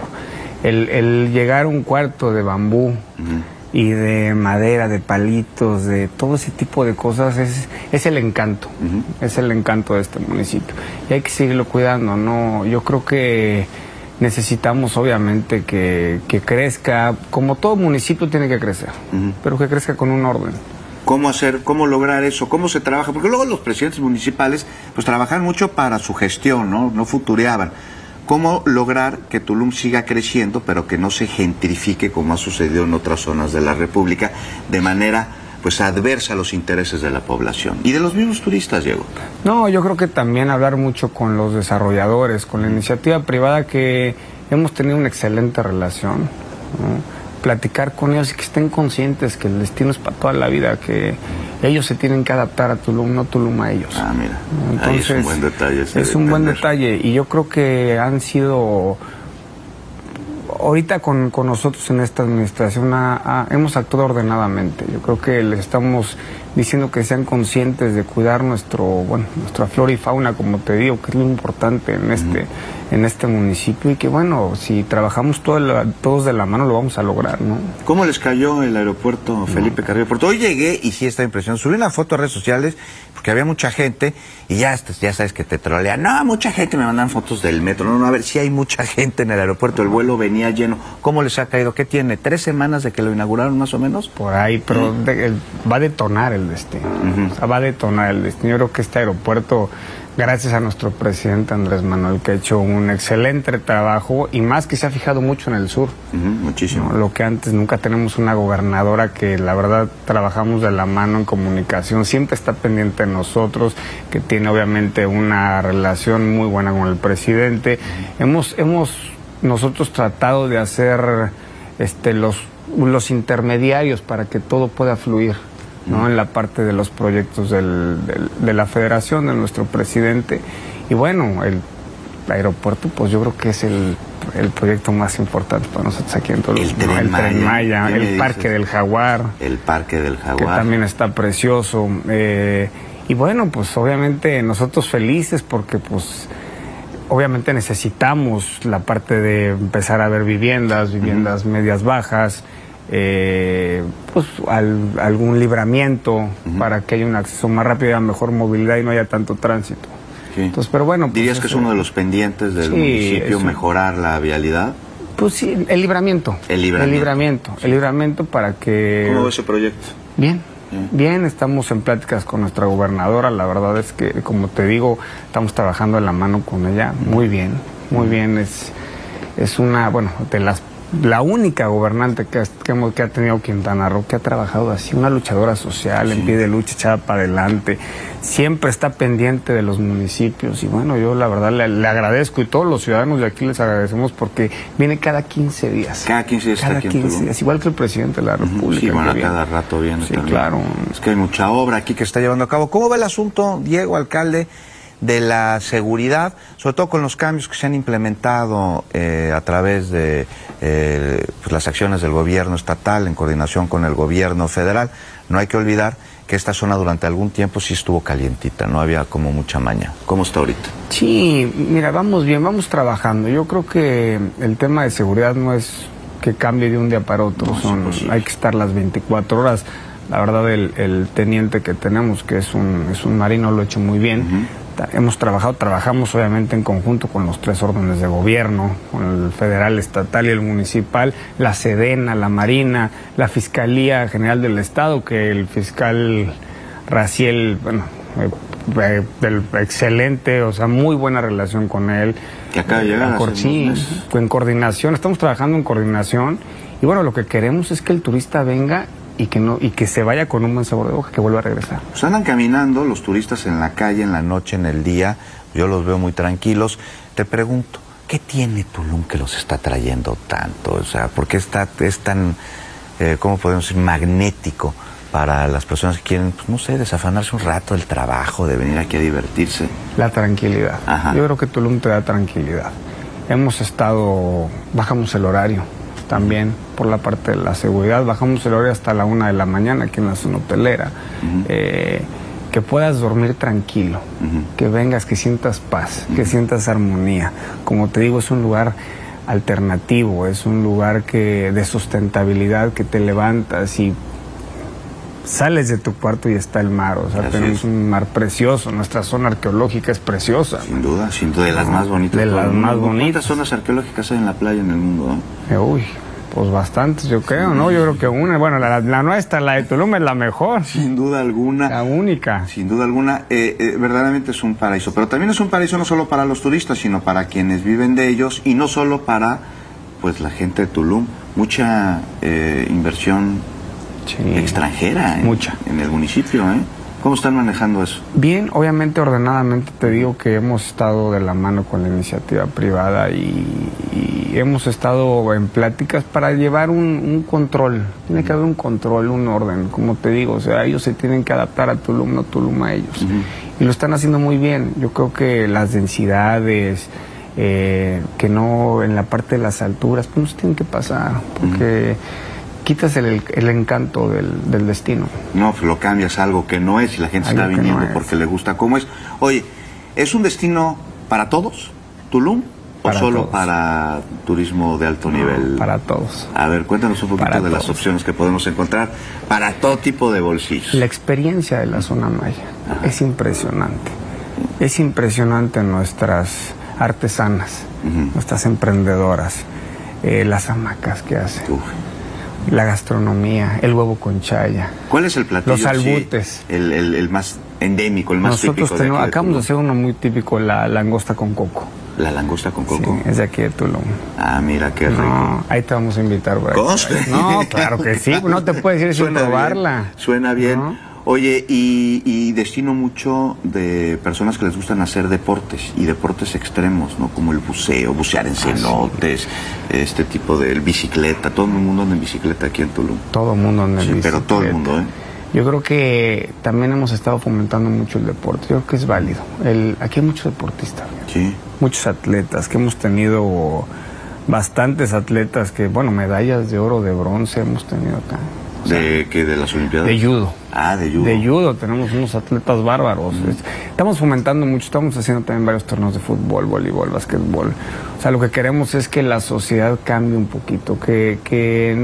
El llegar a un cuarto de bambú y de madera, de palitos, de todo ese tipo de cosas es el encanto. Es el encanto de este municipio. Y hay que seguirlo cuidando, ¿no? Yo creo que necesitamos, obviamente, que crezca, como todo municipio tiene que crecer, pero que crezca con un orden. ¿Cómo lograr eso? ¿Cómo se trabaja? Porque luego los presidentes municipales pues trabajan mucho para su gestión, no futureaban. ¿Cómo lograr que Tulum siga creciendo, pero que no se gentrifique como ha sucedido en otras zonas de la República, de manera pues adversa a los intereses de la población y de los mismos turistas, Diego? No, yo creo que también hablar mucho con los desarrolladores, con la iniciativa privada, que hemos tenido una excelente relación, ¿no? Platicar con ellos y que estén conscientes que el destino es para toda la vida, que ellos se tienen que adaptar a Tulum, no Tulum a ellos. Ah, mira. Entonces, ahí es un buen detalle. Es un buen detalle, y yo creo que han sido, ahorita con nosotros en esta administración hemos actuado ordenadamente. Yo creo que les estamos diciendo que sean conscientes de cuidar nuestra flora y fauna, como te digo, que es lo importante en este municipio, y que bueno, si trabajamos todos de la mano lo vamos a lograr, ¿no? ¿Cómo les cayó el aeropuerto Felipe Carrillo Puerto? Hoy llegué y sí, esta impresión. Subí una foto a redes sociales porque había mucha gente y ya sabes que te trolean. No, mucha gente, me mandan fotos del metro. No, a ver, sí hay mucha gente en el aeropuerto, el vuelo venía lleno. ¿Cómo les ha caído? ¿Qué tiene? ¿3 semanas de que lo inauguraron más o menos? Por ahí, pero va a detonar el destino. O sea, va a detonar el destino. Yo creo que este aeropuerto, gracias a nuestro presidente Andrés Manuel, que ha hecho un excelente trabajo, y más que se ha fijado mucho en el sur. Muchísimo. ¿No? Lo que antes nunca tenemos una gobernadora que la verdad trabajamos de la mano en comunicación, siempre está pendiente de nosotros, que tiene obviamente una relación muy buena con el presidente. Hemos nosotros tratado de hacer los intermediarios para que todo pueda fluir, ¿no? En la parte de los proyectos de la federación, de nuestro presidente. Y bueno, el aeropuerto, pues yo creo que es el proyecto más importante para nosotros aquí en Tulum. El Tren Maya, el Parque del Jaguar. El Parque del Jaguar. Que también está precioso. Y bueno, pues obviamente nosotros felices porque pues obviamente necesitamos la parte de empezar a ver viviendas medias bajas, pues algún libramiento para que haya un acceso más rápido y a mejor movilidad y no haya tanto tránsito. Sí. Entonces, pero bueno, pues ¿dirías que es uno de los pendientes del municipio mejorar la vialidad? Pues sí, el libramiento para que... ¿Cómo va ese proyecto? Bien, estamos en pláticas con nuestra gobernadora. La verdad es que, como te digo, estamos trabajando en la mano con ella. Muy bien. Es una, bueno, la única gobernante que ha tenido Quintana Roo, que ha trabajado así, una luchadora social, en pie de lucha, echada para adelante, siempre está pendiente de los municipios, y bueno, yo la verdad le agradezco, y todos los ciudadanos de aquí les agradecemos, porque viene cada 15 días. Cada 15 días está aquí en Tulum. 15 días, igual que el presidente de la República. Sí, bueno, cada rato viene también. Claro. Es que hay mucha obra aquí que está llevando a cabo. ¿Cómo va el asunto, Diego, alcalde, de la seguridad, sobre todo con los cambios que se han implementado a través de pues las acciones del gobierno estatal en coordinación con el gobierno federal? No hay que olvidar que esta zona durante algún tiempo sí estuvo calientita, no había como mucha maña. ¿Cómo está ahorita? Sí, mira, vamos bien, vamos trabajando. Yo creo que el tema de seguridad no es que cambie de un día para otro, hay que estar las 24 horas. La verdad, el teniente que tenemos, que es un marino, lo ha hecho muy bien. Trabajamos obviamente en conjunto con los 3 órdenes de gobierno, con el federal, estatal y el municipal, la Sedena, la Marina, la Fiscalía General del Estado, que el fiscal Raciel, excelente, o sea, muy buena relación con él. Que acaba de llegar en coordinación, estamos trabajando en coordinación, y bueno, lo que queremos es que el turista venga y que se vaya con un buen sabor de boca, que vuelva a regresar. Pues andan caminando los turistas en la calle, en la noche, en el día, yo los veo muy tranquilos. Te pregunto, ¿qué tiene Tulum que los está trayendo tanto? O sea, ¿por qué es tan, cómo podemos decir, magnético para las personas que quieren, pues no sé, desafanarse un rato del trabajo, de venir aquí a divertirse? La tranquilidad. Yo creo que Tulum te da tranquilidad. Bajamos el horario también por la parte de la seguridad, bajamos el horario hasta la 1 de la mañana aquí en la zona hotelera, que puedas dormir tranquilo, que vengas, que sientas paz, que sientas armonía. Como te digo, es un lugar alternativo, es un lugar de sustentabilidad, que te levantas y sales de tu cuarto y está el mar, o sea, tenemos un mar precioso, nuestra zona arqueológica es preciosa. Sin duda, de las más bonitas. De las más bonitas. ¿Cuántas zonas arqueológicas hay en la playa en el mundo? Pues bastantes, yo creo, ¿no? Yo creo que una, bueno, la nuestra, la de Tulum, es la mejor. Sin duda alguna. La única. Sin duda alguna, verdaderamente es un paraíso, pero también es un paraíso no solo para los turistas, sino para quienes viven de ellos, y no solo para, pues, la gente de Tulum. Mucha inversión extranjera en el municipio, ¿eh? ¿Cómo están manejando eso? Bien, obviamente ordenadamente. Te digo que hemos estado de la mano con la iniciativa privada y hemos estado en pláticas para llevar un control. Tiene que haber un control, un orden, como te digo, o sea, ellos se tienen que adaptar a Tulum, no Tulum a ellos. Y lo están haciendo muy bien. Yo creo que las densidades, que no en la parte de las alturas, pues no se tienen que pasar, porque quitas el encanto del destino. No, lo cambias a algo que no es, y la gente está viniendo porque le gusta cómo es. Oye, ¿es un destino para todos, Tulum? ¿O solo para turismo de alto nivel? Para todos. A ver, cuéntanos un poquito de las opciones que podemos encontrar para todo tipo de bolsillos. La experiencia de la zona maya es impresionante. Es impresionante nuestras artesanas, nuestras emprendedoras, las hamacas que hacen. La gastronomía, el huevo con chaya. ¿Cuál es el platillo? Los albutes. El más endémico, el más típico de aquí. Acabamos de hacer uno muy típico, la langosta con coco. ¿La langosta con coco? Sí, es de aquí de Tulum. Ah, mira, qué rico. No, ahí te vamos a invitar. No, claro que sí, no te puedes ir sin probarla. Suena bien. ¿No? Oye, y destino mucho de personas que les gustan hacer deportes, y deportes extremos, ¿no? Como el buceo, bucear en cenotes, este tipo de bicicleta. Todo el mundo anda en bicicleta aquí en Tulum. Todo el mundo anda en bicicleta. Pero todo el mundo, ¿eh? Yo creo que también hemos estado fomentando mucho el deporte. Yo creo que es válido. Aquí hay muchos deportistas. Sí. Muchos atletas, que hemos tenido bastantes atletas que, bueno, medallas de oro, de bronce hemos tenido acá. O sea, ¿De las Olimpiadas? De judo. Ah, de judo. De judo, tenemos unos atletas bárbaros. Estamos fomentando mucho, estamos haciendo también varios torneos de fútbol, voleibol, básquetbol. O sea, lo que queremos es que la sociedad cambie un poquito, que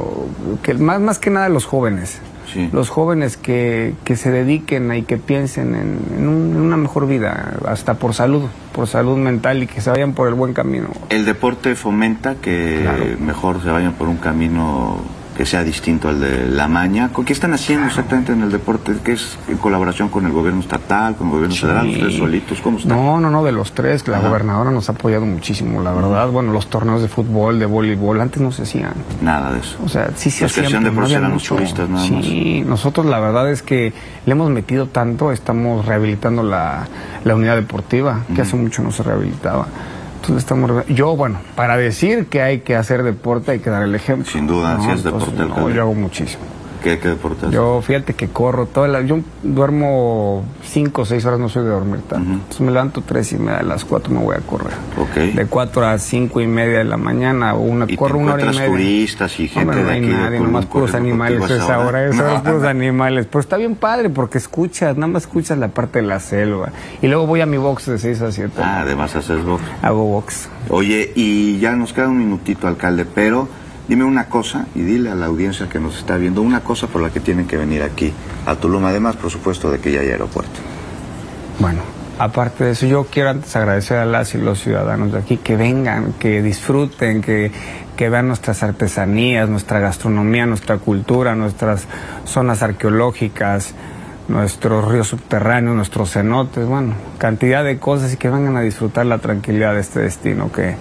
más que nada los jóvenes. Sí. Los jóvenes que se dediquen y que piensen en una mejor vida, hasta por salud mental, y que se vayan por el buen camino. El deporte fomenta que mejor se vayan por un camino que sea distinto al de la maña. ¿Qué están haciendo exactamente en el deporte? ¿Qué es en colaboración con el gobierno estatal, con el gobierno federal, ustedes solitos? ¿Cómo están? No, de los tres, que la gobernadora nos ha apoyado muchísimo, la verdad. Bueno, los torneos de fútbol, de voleibol, antes no se hacían. Nada de eso. O sea, sí se hacían. Los que hacían deporte eran los turistas, nada más. Sí, nosotros la verdad es que le hemos metido tanto, estamos rehabilitando la unidad deportiva, que hace mucho no se rehabilitaba. Entonces para decir que hay que hacer deporte hay que dar el ejemplo. Sin duda, si es deporte. Yo hago muchísimo. ¿Qué deporte haces? Yo, fíjate que corro yo duermo 5 o 6 horas, no soy de dormir tanto. Entonces me levanto 3:30, a las 4 me voy a correr. De 4 a 5:30 de la mañana, corro 1 hora y media. Turistas y gente de aquí. No hay nadie, nomás puros animales esa hora. Puros animales. Pero está bien padre porque nada más escuchas la parte de la selva. Y luego voy a mi box de 6 a 7. Además haces box. Hago box. Oye, y ya nos queda un minutito, alcalde, pero dime una cosa y dile a la audiencia que nos está viendo una cosa por la que tienen que venir aquí a Tulum, además, por supuesto, de que ya hay aeropuerto. Bueno, aparte de eso, yo quiero antes agradecer a las y los ciudadanos de aquí que vengan, que disfruten, que vean nuestras artesanías, nuestra gastronomía, nuestra cultura, nuestras zonas arqueológicas, nuestros ríos subterráneos, nuestros cenotes, cantidad de cosas, y que vengan a disfrutar la tranquilidad de este destino, que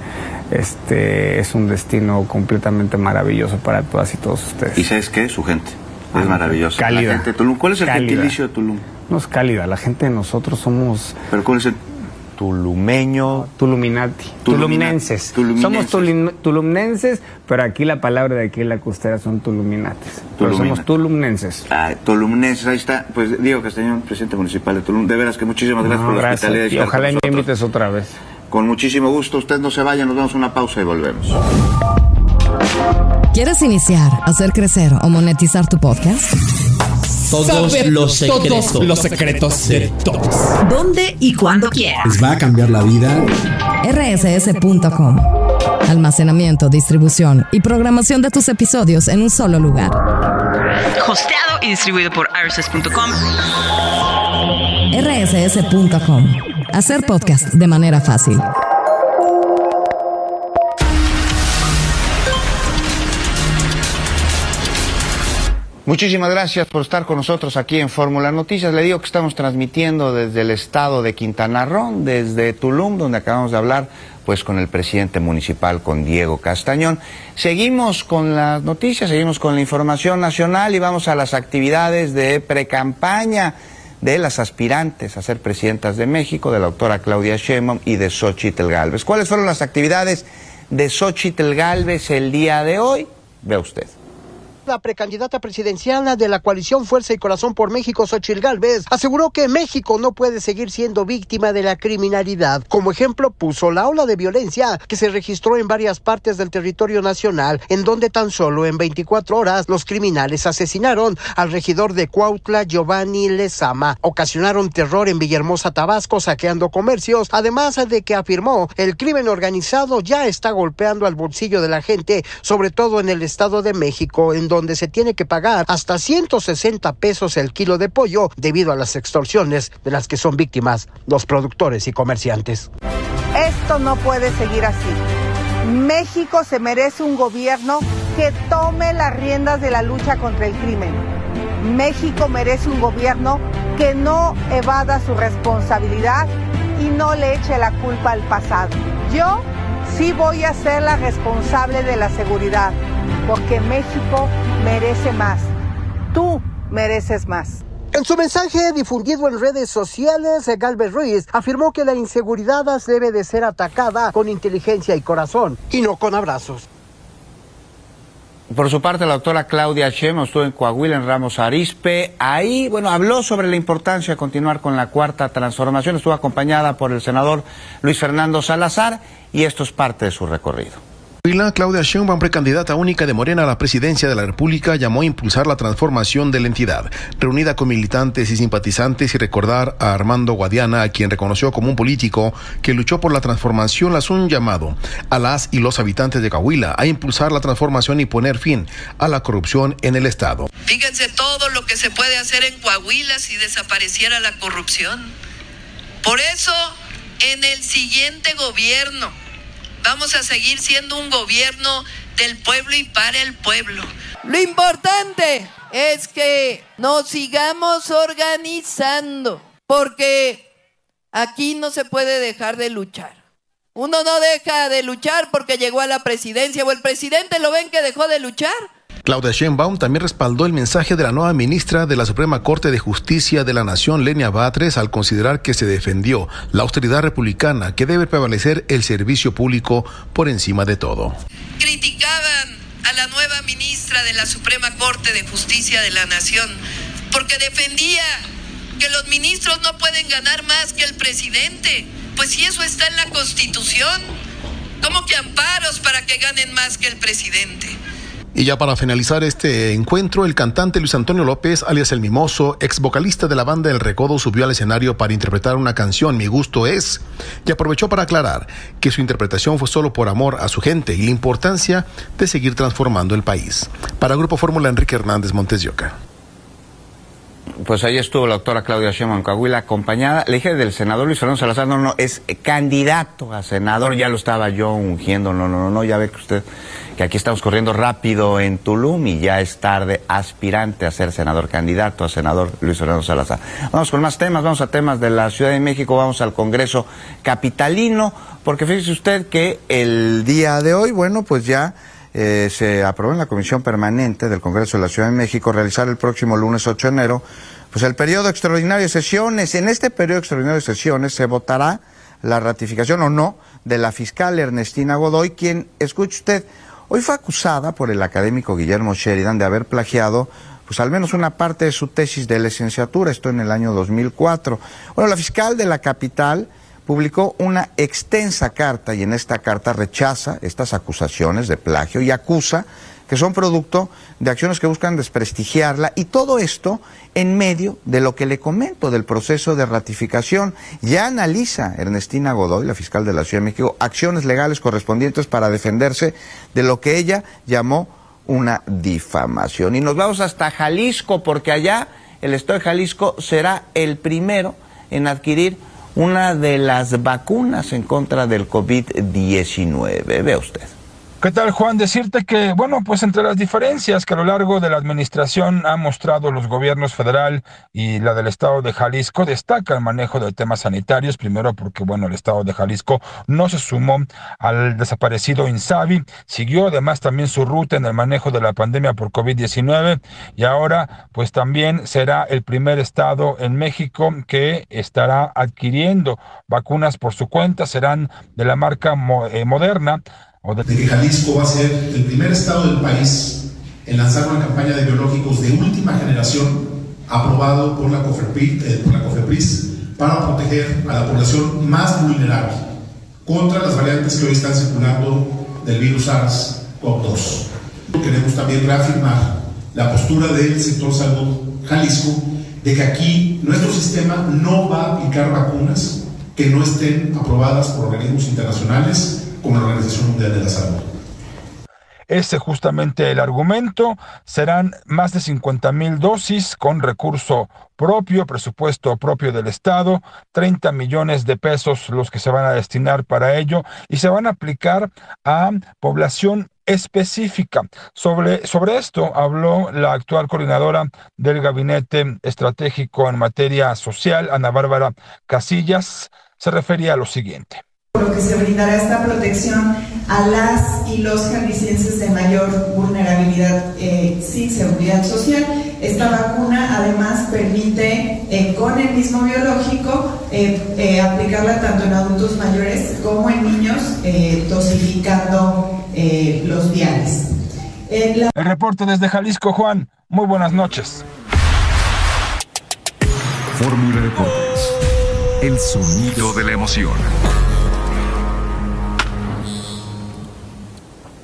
es un destino completamente maravilloso para todas y todos ustedes. ¿Y sabes qué? Su gente es maravillosa. Cálida. La gente de Tulum. ¿Cuál es el gentilicio de Tulum? No es cálida, la gente de nosotros somos... ¿Pero cuál es el tulumeño? Tuluminati. Tulumnenses. Somos tulumnenses, pero aquí la palabra de aquí en la costera son tuluminates. Pero somos tulumnenses. Tulumnenses, ahí está. Pues Diego Castañón, presidente municipal de Tulum. De veras que muchísimas gracias por la hospitalidad. Y ojalá me invites otra vez. Con muchísimo gusto. Usted no se vaya, nos damos una pausa y volvemos. ¿Quieres iniciar, hacer crecer o monetizar tu podcast? Todos los secretos de todos. ¿Dónde y cuándo quieras? Les va a cambiar la vida. rss.com. Almacenamiento, distribución y programación de tus episodios en un solo lugar. Hosteado y distribuido por rss.com. rss.com. Hacer podcast de manera fácil. Muchísimas gracias por estar con nosotros aquí en Fórmula Noticias. Le digo que estamos transmitiendo desde el estado de Quintana Roo, desde Tulum, donde acabamos de hablar pues con el presidente municipal, con Diego Castañón. Seguimos con las noticias, seguimos con la información nacional y vamos a las actividades de precampaña de las aspirantes a ser presidentas de México, de la doctora Claudia Sheinbaum y de Xóchitl Gálvez. ¿Cuáles fueron las actividades de Xóchitl Gálvez el día de hoy? Vea usted. La precandidata presidencial de la coalición Fuerza y Corazón por México, Xóchitl Gálvez, aseguró que México no puede seguir siendo víctima de la criminalidad. Como ejemplo, puso la ola de violencia que se registró en varias partes del territorio nacional, en donde tan solo en 24 horas los criminales asesinaron al regidor de Cuautla, Giovanni Lezama. Ocasionaron terror en Villahermosa, Tabasco, saqueando comercios, además de que afirmó el crimen organizado ya está golpeando al bolsillo de la gente, sobre todo en el Estado de México, en donde se tiene que pagar hasta 160 pesos el kilo de pollo debido a las extorsiones de las que son víctimas los productores y comerciantes. Esto no puede seguir así. México se merece un gobierno que tome las riendas de la lucha contra el crimen. México merece un gobierno que no evada su responsabilidad y no le eche la culpa al pasado. Yo sí voy a ser la responsable de la seguridad, porque México merece más. Tú mereces más. En su mensaje difundido en redes sociales, Gálvez Ruiz afirmó que la inseguridad debe de ser atacada con inteligencia y corazón, y no con abrazos. Por su parte, la doctora Claudia Sheinbaum estuvo en Coahuila, en Ramos Arizpe. Ahí, habló sobre la importancia de continuar con la cuarta transformación. Estuvo acompañada por el senador Luis Fernando Salazar y esto es parte de su recorrido. Claudia Sheinbaum, precandidata única de Morena a la presidencia de la República, llamó a impulsar la transformación de la entidad. Reunida con militantes y simpatizantes y recordar a Armando Guadiana, a quien reconoció como un político que luchó por la transformación, lanzó un llamado a las y los habitantes de Coahuila a impulsar la transformación y poner fin a la corrupción en el estado. Fíjense todo lo que se puede hacer en Coahuila si desapareciera la corrupción. Por eso, en el siguiente gobierno, vamos a seguir siendo un gobierno del pueblo y para el pueblo. Lo importante es que nos sigamos organizando, porque aquí no se puede dejar de luchar. Uno no deja de luchar porque llegó a la presidencia o el presidente lo ven que dejó de luchar. Claudia Sheinbaum también respaldó el mensaje de la nueva ministra de la Suprema Corte de Justicia de la Nación, Lenia Batres, al considerar que se defendió la austeridad republicana, que debe prevalecer el servicio público por encima de todo. Criticaban a la nueva ministra de la Suprema Corte de Justicia de la Nación porque defendía que los ministros no pueden ganar más que el presidente. Pues si eso está en la Constitución, ¿cómo que amparos para que ganen más que el presidente? Y ya para finalizar este encuentro, el cantante Luis Antonio López, alias El Mimoso, ex vocalista de la banda El Recodo, subió al escenario para interpretar una canción, Mi Gusto Es, y aprovechó para aclarar que su interpretación fue solo por amor a su gente y la importancia de seguir transformando el país. Para Grupo Fórmula, Enrique Hernández Montes de Oca. Pues ahí estuvo la doctora Claudia Sheinbaum en Coahuila, acompañada, le dije del senador Luis Fernando Salazar, no, es candidato a senador, ya lo estaba yo ungiendo, no, ya ve que usted, que aquí estamos corriendo rápido en Tulum y ya es tarde, aspirante a ser senador, candidato a senador Luis Fernando Salazar. Vamos con más temas, vamos a temas de la Ciudad de México, vamos al Congreso capitalino, porque fíjese usted que el día de hoy, bueno, pues ya se aprobó en la Comisión Permanente del Congreso de la Ciudad de México realizar el próximo lunes 8 de enero, pues el periodo extraordinario de sesiones. En este periodo extraordinario de sesiones se votará la ratificación o no de la fiscal Ernestina Godoy, quien, escuche usted, hoy fue acusada por el académico Guillermo Sheridan de haber plagiado pues al menos una parte de su tesis de licenciatura, esto en el año 2004. Bueno, la fiscal de la capital publicó una extensa carta y en esta carta rechaza estas acusaciones de plagio y acusa que son producto de acciones que buscan desprestigiarla, y todo esto en medio de lo que le comento del proceso de ratificación. Ya analiza Ernestina Godoy, la fiscal de la Ciudad de México, acciones legales correspondientes para defenderse de lo que ella llamó una difamación. Y nos vamos hasta Jalisco, porque allá el estado de Jalisco será el primero en adquirir una de las vacunas en contra del COVID-19. Vea usted. ¿Qué tal, Juan? Decirte que, bueno, pues entre las diferencias que a lo largo de la administración han mostrado los gobiernos federal y la del estado de Jalisco, destaca el manejo de temas sanitarios, primero porque, bueno, el estado de Jalisco no se sumó al desaparecido INSABI, siguió además también su ruta en el manejo de la pandemia por COVID-19 y ahora, pues también será el primer estado en México que estará adquiriendo vacunas por su cuenta, serán de la marca Moderna. De que Jalisco va a ser el primer estado del país en lanzar una campaña de biológicos de última generación aprobado por la COFEPRIS para proteger a la población más vulnerable contra las variantes que hoy están circulando del virus SARS-CoV-2. Queremos también reafirmar la postura del sector salud Jalisco de que aquí nuestro sistema no va a aplicar vacunas que no estén aprobadas por organismos internacionales como la Organización Mundial de la Salud. Ese justamente el argumento. Serán más de 50,000 dosis con recurso propio, presupuesto propio del Estado, 30 millones de pesos los que se van a destinar para ello y se van a aplicar a población específica. Sobre esto habló la actual coordinadora del Gabinete Estratégico en materia social, Ana Bárbara Casillas. Se refería a lo siguiente. Por lo que se brindará esta protección a las y los jaliscienses de mayor vulnerabilidad sin seguridad social. Esta vacuna además permite con el mismo biológico aplicarla tanto en adultos mayores como en niños, dosificando los viales. El reporte desde Jalisco, Juan. Muy buenas noches. Fórmula Deportes. El sonido de la emoción.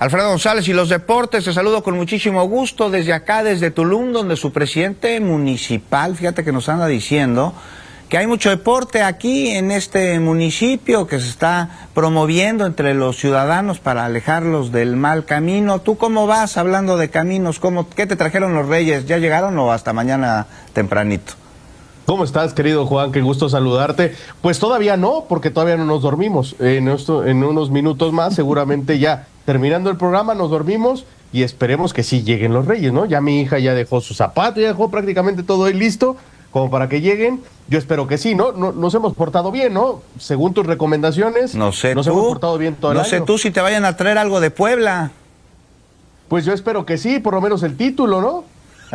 Alfredo González y los deportes, te saludo con muchísimo gusto desde acá, desde Tulum, donde su presidente municipal, fíjate que nos anda diciendo que hay mucho deporte aquí en este municipio que se está promoviendo entre los ciudadanos para alejarlos del mal camino. ¿Tú cómo vas hablando de caminos? ¿Qué te trajeron los Reyes? ¿Ya llegaron o hasta mañana tempranito? ¿Cómo estás, querido Juan? Qué gusto saludarte. Pues todavía no, porque todavía no nos dormimos. En unos minutos más, seguramente ya terminando el programa, nos dormimos y esperemos que sí lleguen los Reyes, ¿no? Ya mi hija ya dejó sus zapatos, ya dejó prácticamente todo ahí listo, como para que lleguen. Yo espero que sí, ¿no? Nos hemos portado bien, ¿no? Según tus recomendaciones, no sé nos tú, hemos portado bien todo el año. No sé tú si te vayan a traer algo de Puebla. Pues yo espero que sí, por lo menos el título, ¿no?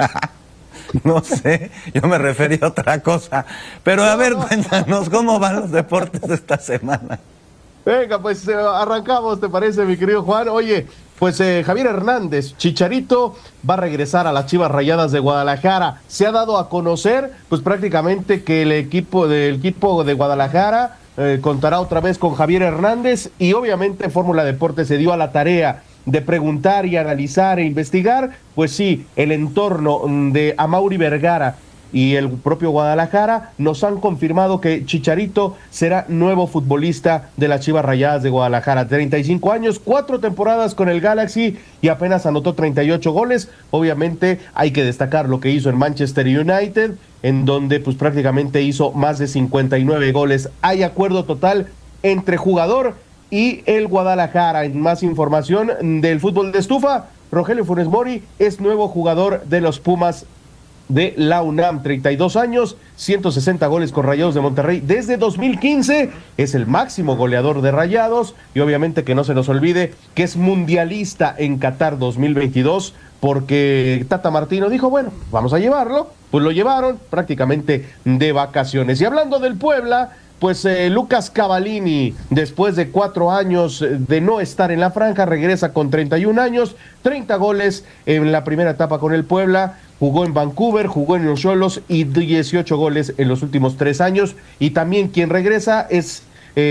No sé, yo me refería a otra cosa. Pero a ver, cuéntanos, ¿cómo van los deportes esta semana? Venga, pues arrancamos, ¿te parece, mi querido Juan? Oye, pues Javier Hernández, Chicharito, va a regresar a las Chivas Rayadas de Guadalajara. Se ha dado a conocer, pues prácticamente que el equipo de Guadalajara contará otra vez con Javier Hernández y obviamente Fórmula Deportes se dio a la tarea de preguntar y analizar e investigar, pues sí, el entorno de Amaury Vergara y el propio Guadalajara nos han confirmado que Chicharito será nuevo futbolista de las Chivas Rayadas de Guadalajara. 35 años, 4 temporadas con el Galaxy y apenas anotó 38 goles. Obviamente hay que destacar lo que hizo en Manchester United, en donde pues prácticamente hizo más de 59 goles. Hay acuerdo total entre jugador y el Guadalajara. En más información del fútbol de estufa, Rogelio Funes Mori es nuevo jugador de los Pumas de la UNAM, 32 años, 160 goles con Rayados de Monterrey desde 2015, es el máximo goleador de Rayados y obviamente que no se nos olvide que es mundialista en Qatar 2022 porque Tata Martino dijo, bueno, vamos a llevarlo, pues lo llevaron prácticamente de vacaciones. Y hablando del Puebla, pues Lucas Cavallini, después de 4 años de no estar en la franja, regresa con 31 años, 30 goles en la primera etapa con el Puebla, jugó en Vancouver, jugó en los Xolos y 18 goles en los últimos 3 años. Y también quien regresa es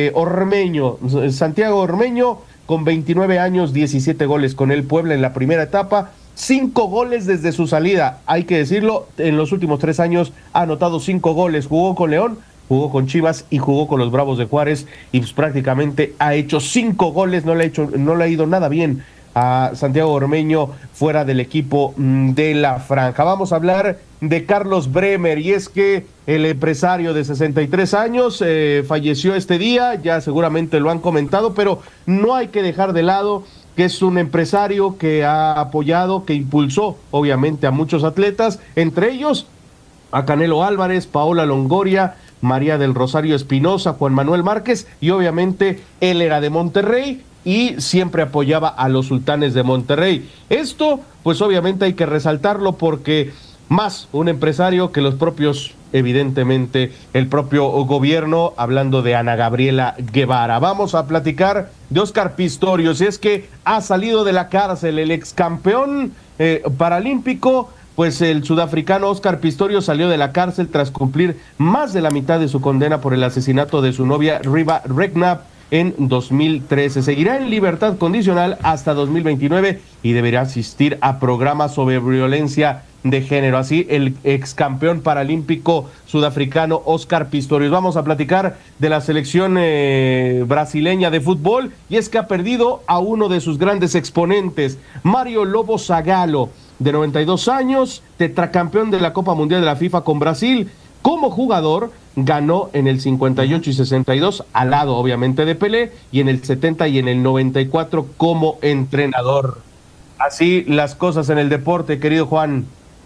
Ormeño, Santiago Ormeño, con 29 años, 17 goles con el Puebla en la primera etapa. 5 goles desde su salida, hay que decirlo, en los últimos 3 años ha anotado 5 goles, jugó con León, jugó con Chivas y jugó con los Bravos de Juárez y pues prácticamente ha hecho 5 goles, no le ha ido nada bien a Santiago Ormeño fuera del equipo de la franja. Vamos a hablar de Carlos Bremer y es que el empresario de 63 años falleció este día, ya seguramente lo han comentado, pero no hay que dejar de lado que es un empresario que ha apoyado, que impulsó obviamente a muchos atletas, entre ellos a Canelo Álvarez, Paola Longoria, María del Rosario Espinosa, Juan Manuel Márquez y obviamente él era de Monterrey y siempre apoyaba a los Sultanes de Monterrey. Esto pues obviamente hay que resaltarlo porque más un empresario que los propios, evidentemente, el propio gobierno, hablando de Ana Gabriela Guevara. Vamos a platicar de Óscar Pistorius, y es que ha salido de la cárcel el ex campeón paralímpico. Pues el sudafricano Óscar Pistorius salió de la cárcel tras cumplir más de la mitad de su condena por el asesinato de su novia Riva Regnab en 2013. Seguirá en libertad condicional hasta 2029 y deberá asistir a programas sobre violencia de género. Así el ex campeón paralímpico sudafricano Óscar Pistorius. Vamos a platicar de la selección brasileña de fútbol y es que ha perdido a uno de sus grandes exponentes, Mario Lobo Zagallo, de 92 años, tetracampeón de la Copa Mundial de la FIFA con Brasil. Como jugador, ganó en el 58 y 62, al lado obviamente de Pelé, y en el 70 y en el 94 como entrenador. Así las cosas en el deporte, querido Juan.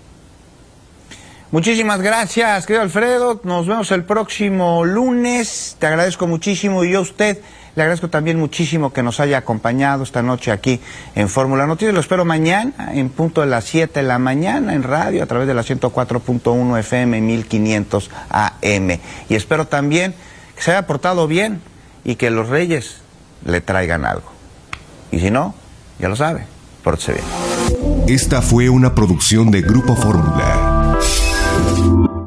Muchísimas gracias, querido Alfredo. Nos vemos el próximo lunes. Te agradezco muchísimo y yo a usted le agradezco también muchísimo que nos haya acompañado esta noche aquí en Fórmula Noticias. Lo espero mañana en punto de las 7 de la mañana en radio a través de la 104.1 FM 1500 AM. Y espero también que se haya portado bien y que los Reyes le traigan algo. Y si no, ya lo sabe, pórtese bien. Esta fue una producción de Grupo Fórmula.